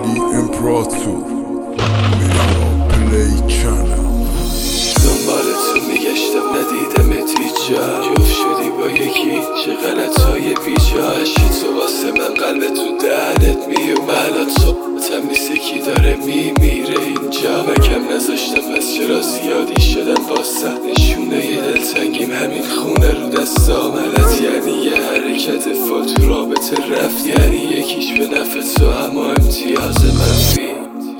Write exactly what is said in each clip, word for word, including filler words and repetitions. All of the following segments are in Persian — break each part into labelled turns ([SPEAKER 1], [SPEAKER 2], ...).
[SPEAKER 1] علی امپراتور میرا پلی چنل.
[SPEAKER 2] دنبال تو میگشتم ندیدمت هیچجا، جفت شدی با یکی چه غلطهای بیجا. عشقی تو واسه من قلب تو دهنت میومه، الان تو تمیز کی داره میمیره اینجا. و کم نذاشتم پس چرا زیادی شدن واسه نشونه ی دلتنگیم همین خونه رو دستام. غلط یعنی یه حرکت فال تو رابطه رفت، یعنی یکیش به نفع تو اما امتیاز منفی.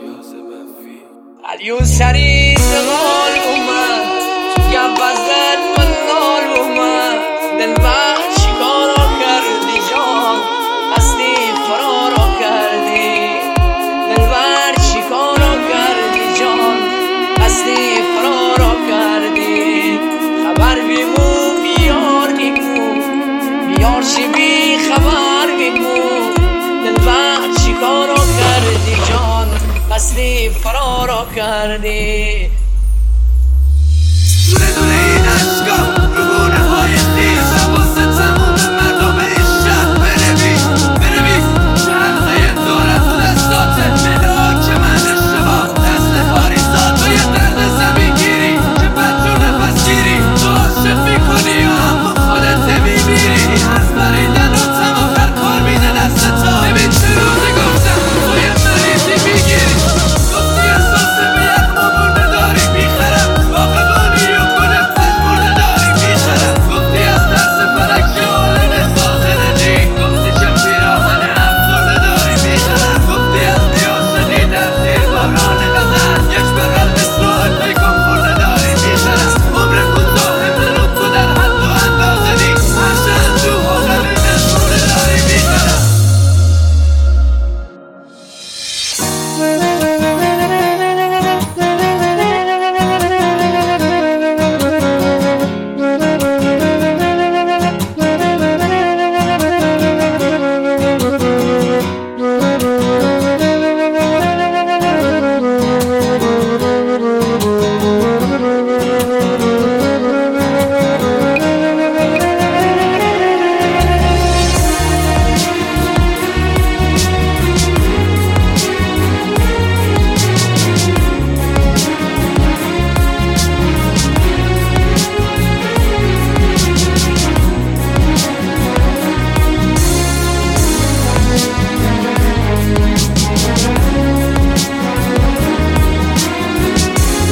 [SPEAKER 3] علی اون سری زغال اومد تو گبزن منال اومد. دلبر چیکارا کردی جان هستی فرارا کردی. دلبر چیکارا کردی جان هستی فرارا کردی. خبر بیمو بیار بیمو بیار چی بی خبر بیمو. دلبر چیکارا کردی جان هستی فرارا کردی.
[SPEAKER 4] دونه دونه این عشقا رو گونه های خیز واسه تموم مردم این شهر بنویس بنویس چه حلقه دارد تو دستاته مهرها که من اشتباه دست پاریزات و یه درد زمین گیری که بد تو نفس گیری تو عاشق میکنی و همو خودت نمیمیری. از بریدن و تمام هر کار میده دست تا. ببین چه روزی گفتم تو یه مریضی میگیری، گفتی احساسه به یک مبونه داری میخرم باقبانی و گل پش مرده داری میخرم. گفتی از دست فلک شعاله خاطر دی، گفتی چه پیراهن افسرده داری میخرم. گفتی از بیاشدی در زیر باران غزل یک بغل اسرائیل پیکن خورده داری میخرم. عمر کوتاه من و تو در حد و اندازه نیست، هر شهر تو حالم مشموله داری میخرم.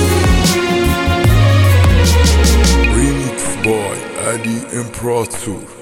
[SPEAKER 1] Remix boy علی امپراتور.